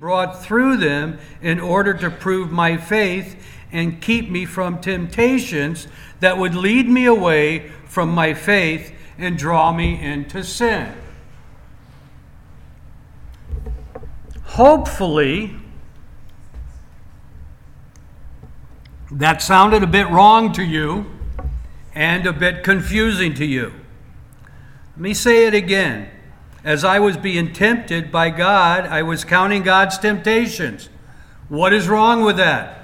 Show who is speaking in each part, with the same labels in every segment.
Speaker 1: brought through them in order to prove my faith and keep me from temptations that would lead me away from my faith and draw me into sin. Hopefully, that sounded a bit wrong to you and a bit confusing to you. Let me say it again. As I was being tempted by God, I was counting God's temptations. What is wrong with that?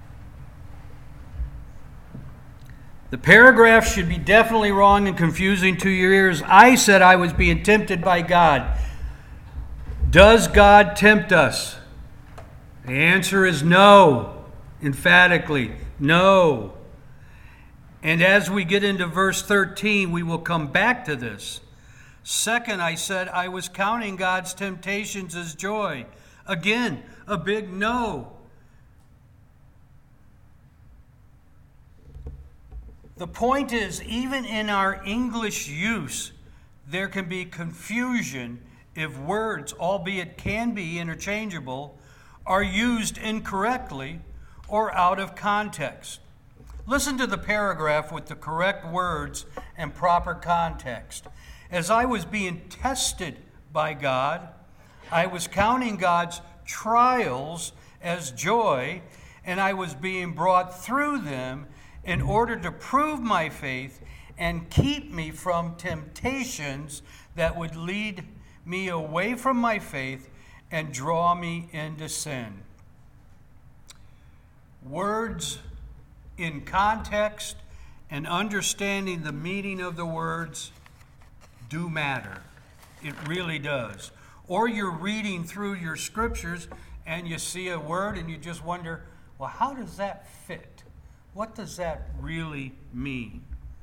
Speaker 1: The paragraph should be definitely wrong and confusing to your ears. I said I was being tempted by God. Does God tempt us? The answer is no. Emphatically, no. And as we get into verse 13, we will come back to this. Second, I said I was counting God's temptations as joy. Again, a big no. The point is, even in our English use, there can be confusion if words, albeit can be interchangeable, are used incorrectly or out of context. Listen to the paragraph with the correct words and proper context. As I was being tested by God, I was counting God's trials as joy, and I was being brought through them in order to prove my faith and keep me from temptations that would lead me away from my faith and draw me into sin. Words in context and understanding the meaning of the words do matter. It really does. Or you're reading through your scriptures and you see a word and you just wonder, well, how does that fit? What does that really mean?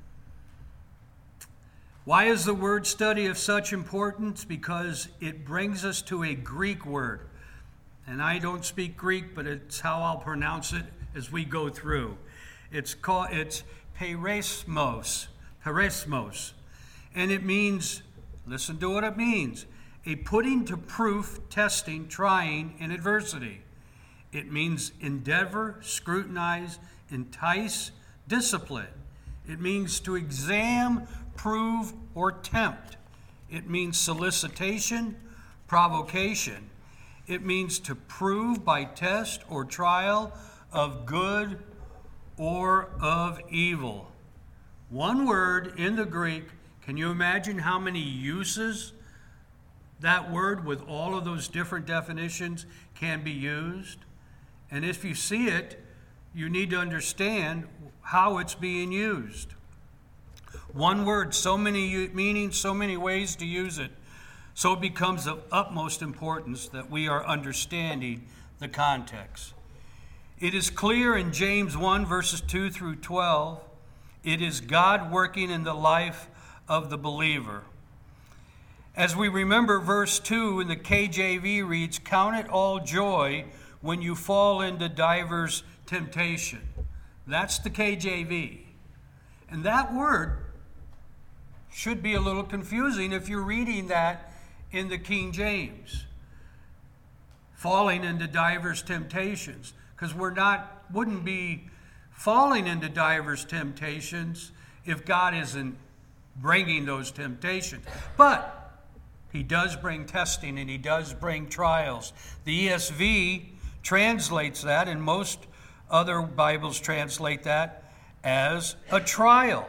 Speaker 1: Why is the word study of such importance? Because it brings us to a Greek word. And I don't speak Greek, but it's how I'll pronounce it as we go through. It's perismos. And it means, listen to what it means, a putting to proof, testing, trying in adversity. It means endeavor, scrutinize, entice, discipline. It means to examine, prove, or tempt. It means solicitation, provocation. It means to prove by test or trial of good or of evil. One word in the Greek. Can you imagine how many uses that word with all of those different definitions can be used? And if you see it, you need to understand how it's being used. One word, so many meanings, so many ways to use it. So it becomes of utmost importance that we are understanding the context. It is clear in James 1, verses 2 through 12, it is God working in the life of the believer. As we remember, verse 2 in the KJV reads, "Count it all joy when you fall into divers temptation." That's the KJV. And that word should be a little confusing if you're reading that in the King James. Falling into divers temptations. Because wouldn't be falling into divers temptations if God isn't bringing those temptations. But he does bring testing and he does bring trials. The ESV translates that, and most other Bibles translate that as a trial.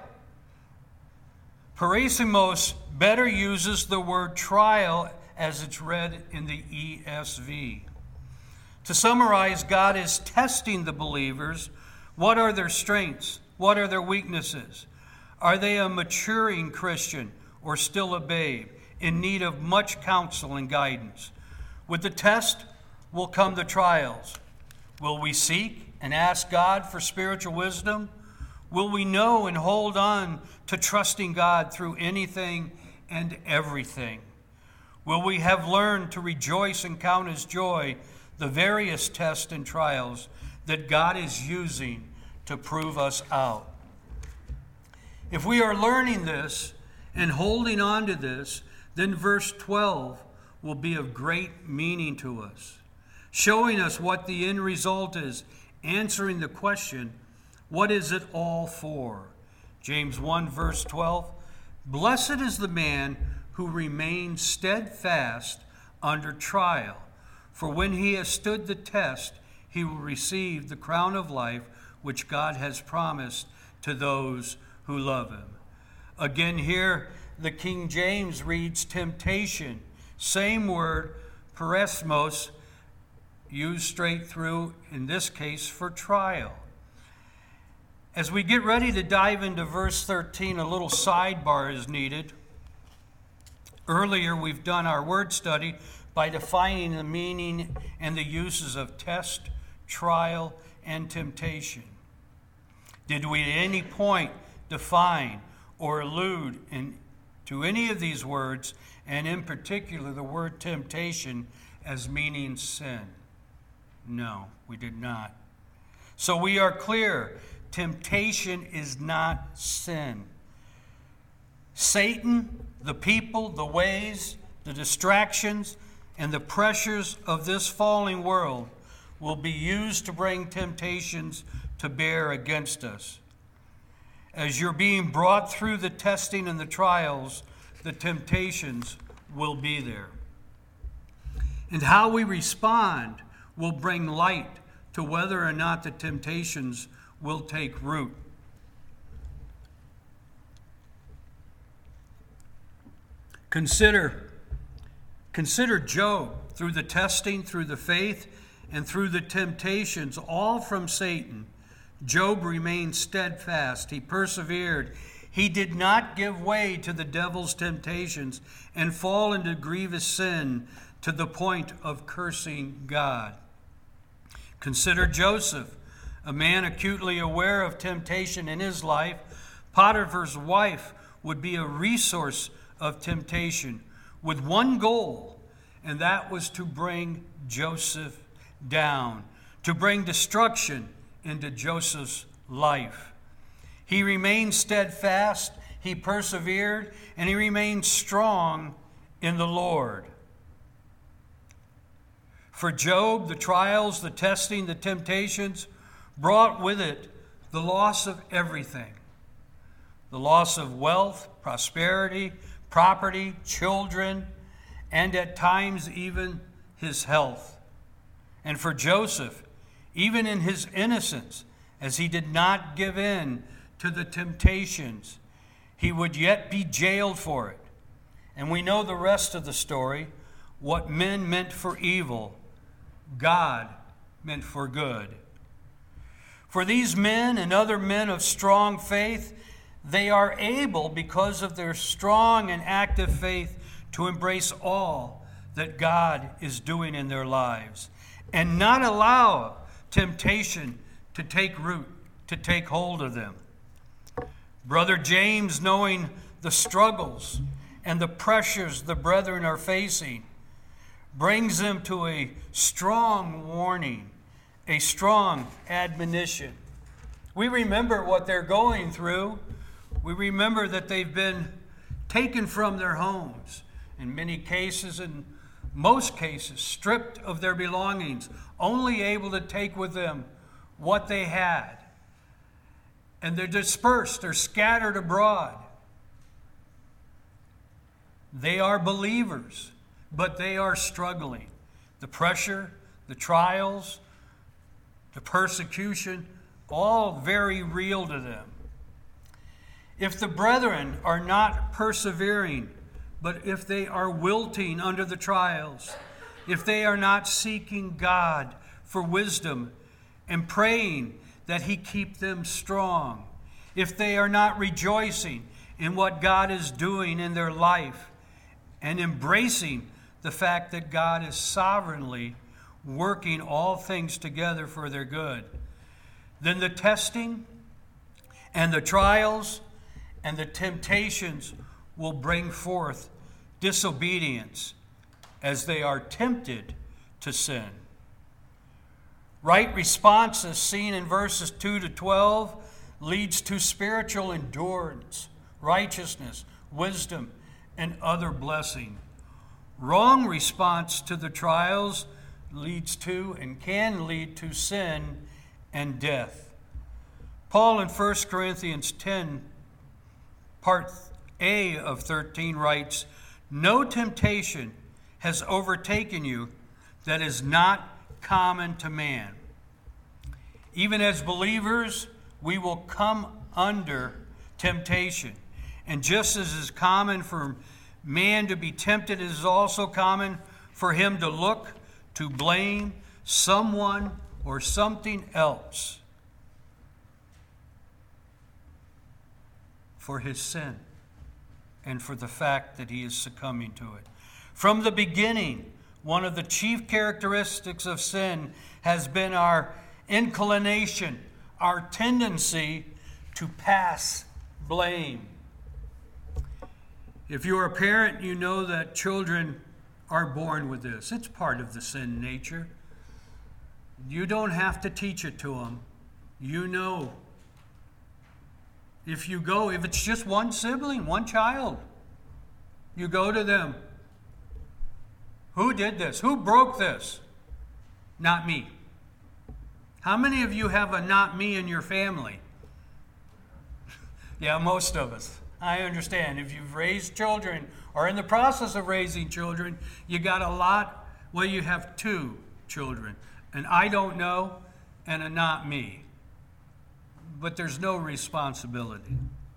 Speaker 1: Perismos better uses the word trial as it's read in the ESV. To summarize, God is testing the believers. What are their strengths? What are their weaknesses? Are they a maturing Christian or still a babe in need of much counsel and guidance? With the test will come the trials. Will we seek and ask God for spiritual wisdom? Will we know and hold on to trusting God through anything and everything? Will we have learned to rejoice and count as joy the various tests and trials that God is using to prove us out? If we are learning this and holding on to this, then verse 12 will be of great meaning to us. showing us what the end result is, answering the question, what is it all for? James 1 verse 12, blessed is the man who remains steadfast under trial, for when he has stood the test, he will receive the crown of life which God has promised to those who love him. Again here, the King James reads temptation. Same word, perismos, used straight through, in this case, for trial. As we get ready to dive into verse 13, a little sidebar is needed. Earlier, we've done our word study by defining the meaning and the uses of test, trial, and temptation. Did we at any point define or allude to any of these words, and in particular the word temptation, as meaning sin? No, we did not. So we are clear, temptation is not sin. Satan, the people, the ways, the distractions, and the pressures of this falling world will be used to bring temptations to bear against us. As you're being brought through the testing and the trials, the temptations will be there. And how we respond will bring light to whether or not the temptations will take root. Consider Job. Through the testing, through the faith, and through the temptations, all from Satan, Job remained steadfast. He persevered. He did not give way to the devil's temptations and fall into grievous sin to the point of cursing God. Consider Joseph, a man acutely aware of temptation in his life. Potiphar's wife would be a resource of temptation with one goal, and that was to bring Joseph down, to bring destruction into Joseph's life. He remained steadfast, he persevered, and he remained strong in the Lord. For Job, the trials, the testing, the temptations brought with it the loss of everything. The loss of wealth, prosperity, property, children, and at times even his health. And for Joseph, even in his innocence, as he did not give in to the temptations, he would yet be jailed for it. And we know the rest of the story. What men meant for evil, God meant for good. For these men and other men of strong faith, they are able, because of their strong and active faith, to embrace all that God is doing in their lives and not allow temptation to take root, to take hold of them. Brother James, knowing the struggles and the pressures the brethren are facing, brings them to a strong warning, a strong admonition. We remember what they're going through. We remember that they've been taken from their homes, in many cases, in most cases, stripped of their belongings, only able to take with them what they had. And they're dispersed, they're scattered abroad. They are believers, but they are struggling. The pressure, the trials, the persecution, all very real to them. If the brethren are not persevering, but if they are wilting under the trials, if they are not seeking God for wisdom and praying that he keep them strong, if they are not rejoicing in what God is doing in their life and embracing the fact that God is sovereignly working all things together for their good, then the testing and the trials and the temptations will bring forth disobedience as they are tempted to sin. Right response, as seen in verses 2 to 12, leads to spiritual endurance, righteousness, wisdom, and other blessing. Wrong response to the trials leads to and can lead to sin and death. Paul in 1 Corinthians 10, part A of 13 writes, "No temptation has overtaken you that is not common to man." Even as believers, we will come under temptation. And just as it is common for man to be tempted, it is also common for him to look, to blame someone or something else for his sin and for the fact that he is succumbing to it. From the beginning, one of the chief characteristics of sin has been our inclination, our tendency to pass blame. If you're a parent, you know that children are born with this. It's part of the sin nature. You don't have to teach it to them. You know. If it's just one sibling, one child, you go to them. Who did this? Who broke this? Not me. How many of you have a not me in your family? Yeah, most of us. I understand. If you've raised children or in the process of raising children, you got a lot. Well, you have two children. An I don't know and a not me. But there's no responsibility.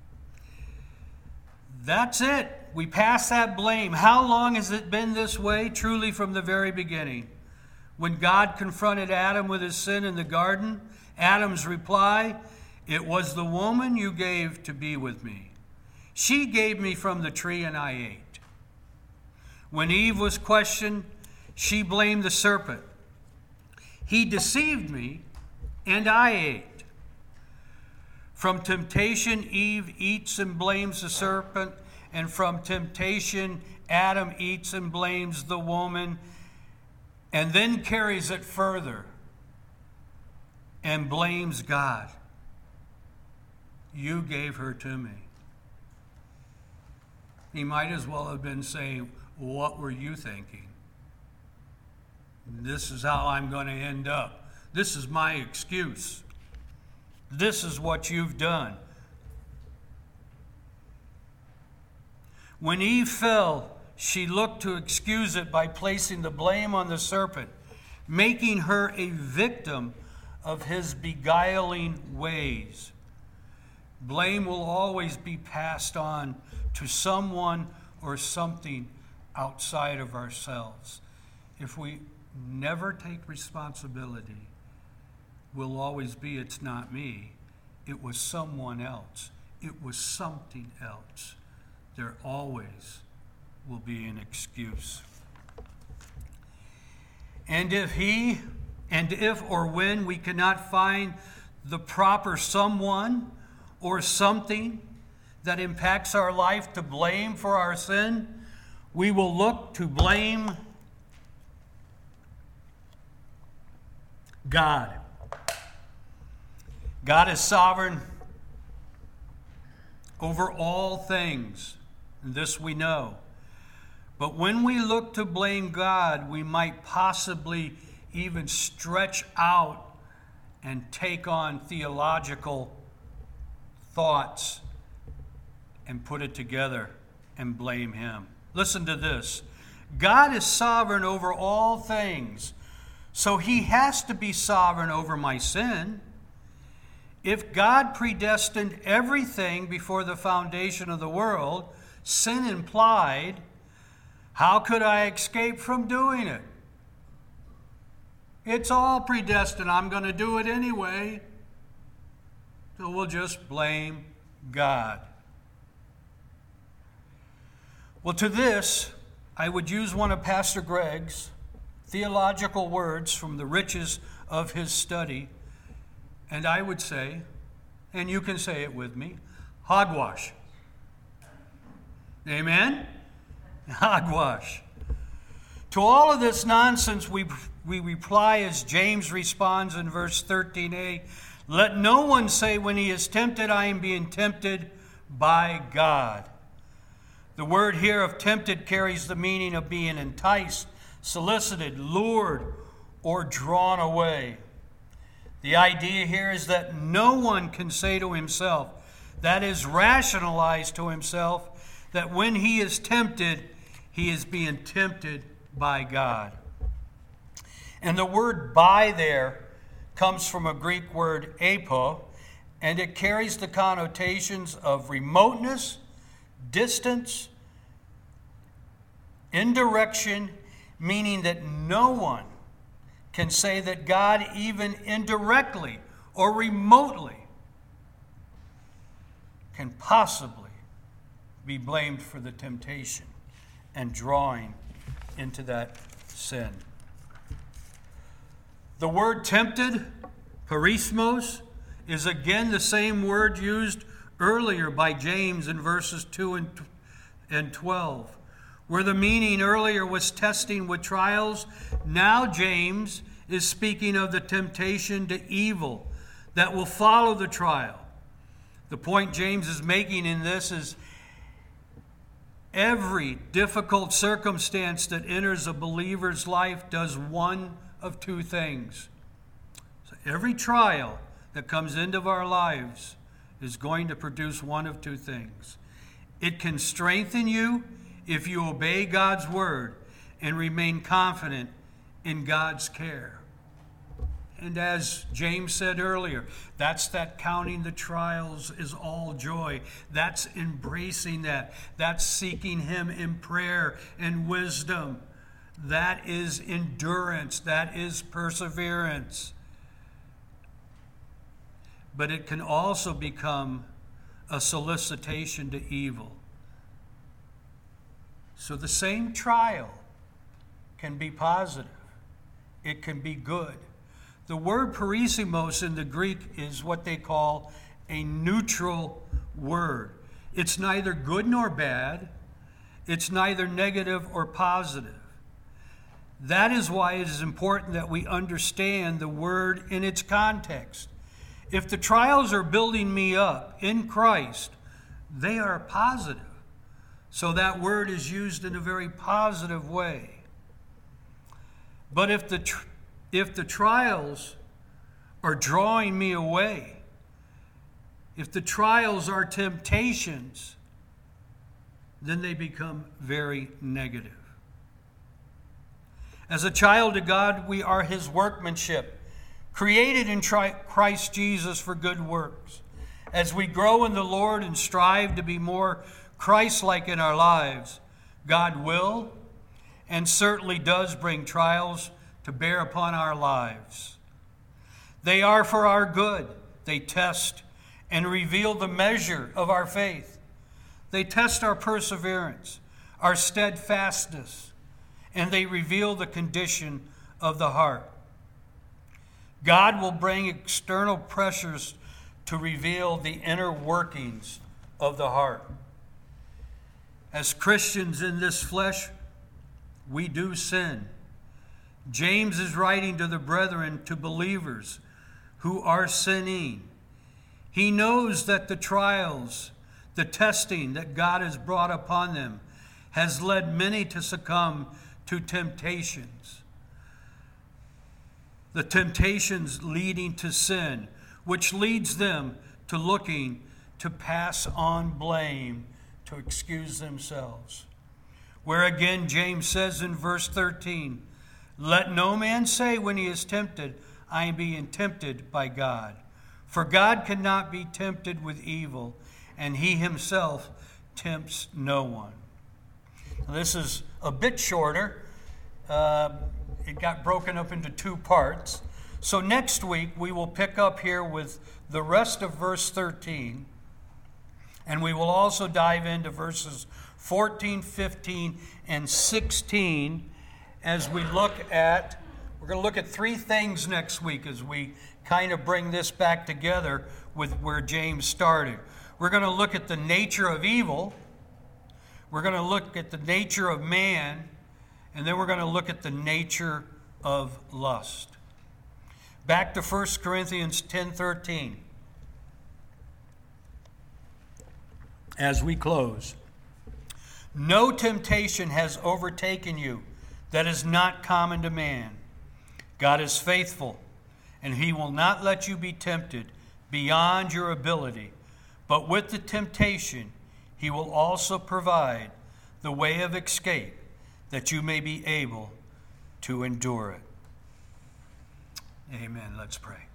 Speaker 1: That's it. We pass that blame. How long has it been this way? Truly from the very beginning. When God confronted Adam with his sin in the garden, Adam's reply, "It was the woman you gave to be with me. She gave me from the tree and I ate." When Eve was questioned, she blamed the serpent. "He deceived me and I ate." From temptation, Eve eats and blames the serpent, and from temptation, Adam eats and blames the woman, and then carries it further and blames God. "You gave her to me." He might as well have been saying, "What were you thinking? This is how I'm going to end up. This is my excuse. This is what you've done." When Eve fell, she looked to excuse it by placing the blame on the serpent, making her a victim of his beguiling ways. Blame will always be passed on to someone or something outside of ourselves. If we never take responsibility, we'll always be, "It's not me. It was someone else. It was something else." There always will be an excuse. And if or when we cannot find the proper someone or something that impacts our life to blame for our sin, we will look to blame God. God is sovereign over all things, and this we know. But when we look to blame God, we might possibly even stretch out and take on theological thoughts and put it together and blame Him. Listen to this. God is sovereign over all things, so He has to be sovereign over my sin. If God predestined everything before the foundation of the world, sin implied, how could I escape from doing it? It's all predestined. I'm going to do it anyway. So we'll just blame God. Well, to this, I would use one of Pastor Greg's theological words from the riches of his study, and I would say, and you can say it with me, hogwash. Amen? Hogwash. To all of this nonsense, we reply as James responds in verse 13a, "Let no one say when he is tempted, I am being tempted by God." The word here of tempted carries the meaning of being enticed, solicited, lured, or drawn away. The idea here is that no one can say to himself, that is, rationalize to himself, that when he is tempted, he is being tempted by God. And the word by there comes from a Greek word apo, and it carries the connotations of remoteness, distance, indirection, meaning that no one can say that God even indirectly or remotely can possibly be blamed for the temptation and drawing into that sin. The word tempted, perismos, is again the same word used earlier by James in verses 2 and 12. Where the meaning earlier was testing with trials, now James is speaking of the temptation to evil that will follow the trial. The point James is making in this is every difficult circumstance that enters a believer's life does one of two things. So every trial that comes into our lives is going to produce one of two things. It can strengthen you if you obey God's word and remain confident in God's care. And as James said earlier, that's that counting the trials is all joy. That's embracing that. That's seeking Him in prayer and wisdom. That is endurance. That is perseverance. But it can also become a solicitation to evil. So the same trial can be positive. It can be good. The word perismos in the Greek is what they call a neutral word. It's neither good nor bad. It's neither negative or positive. That is why it is important that we understand the word in its context. If the trials are building me up in Christ, they are positive. So that word is used in a very positive way. But if the trials are drawing me away, if the trials are temptations, then they become very negative. As a child of God, we are His workmanship, created in Christ Jesus for good works. As we grow in the Lord and strive to be more Christ-like in our lives, God will and certainly does bring trials to bear upon our lives. They are for our good. They test and reveal the measure of our faith. They test our perseverance, our steadfastness, and they reveal the condition of the heart. God will bring external pressures to reveal the inner workings of the heart. As Christians in this flesh, we do sin. James is writing to the brethren, to believers who are sinning. He knows that the trials, the testing that God has brought upon them has led many to succumb to temptations. The temptations leading to sin, which leads them to looking to pass on blame, to excuse themselves. Where again James says in verse 13, let no man say when he is tempted, I am being tempted by God. For God cannot be tempted with evil, and He Himself tempts no one. Now, this is a bit shorter. It got broken up into two parts. So next week we will pick up here with the rest of verse 13, and we will also dive into verses 14, 15, and 16 as we look at, we're going to look at three things next week as we kind of bring this back together with where James started. We're going to look at the nature of evil. We're going to look at the nature of man. And then we're going to look at the nature of lust. Back to 1 Corinthians 10:13. As we close. No temptation has overtaken you that is not common to man. God is faithful, and he will not let you be tempted beyond your ability. But with the temptation, he will also provide the way of escape, that you may be able to endure it. Amen. Let's pray.